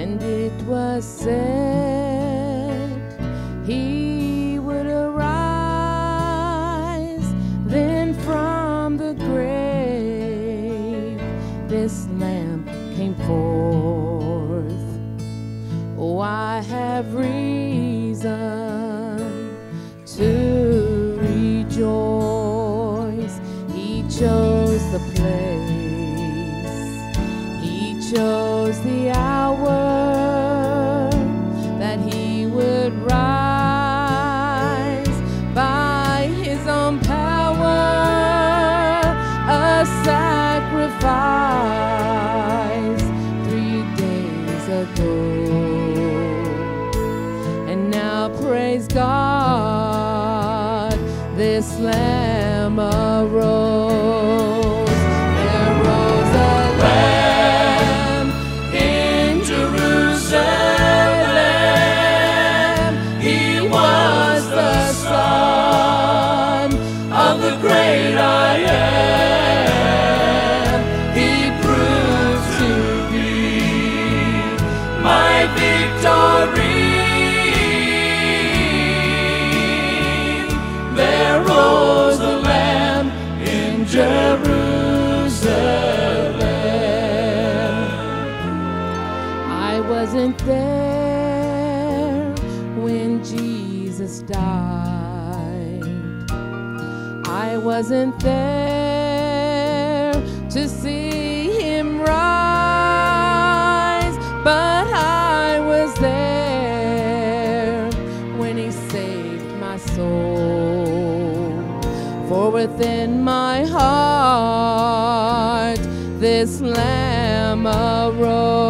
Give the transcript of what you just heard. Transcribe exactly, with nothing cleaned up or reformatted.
And it was said he would arise. Then from the grave this lamb came forth. Oh, I have reason to rejoice. He chose the place, he chose the hour that he would rise. By his own power, a sacrifice three days ago. And now praise God, this lamb arose. There rose a lamb in Jerusalem. He was the Son of the great I am. He proved to be my victory. There rose a lamb in Jerusalem. I wasn't there when Jesus died. I wasn't there to see him rise, but I was there when he saved my soul. For within my heart this lamb arose.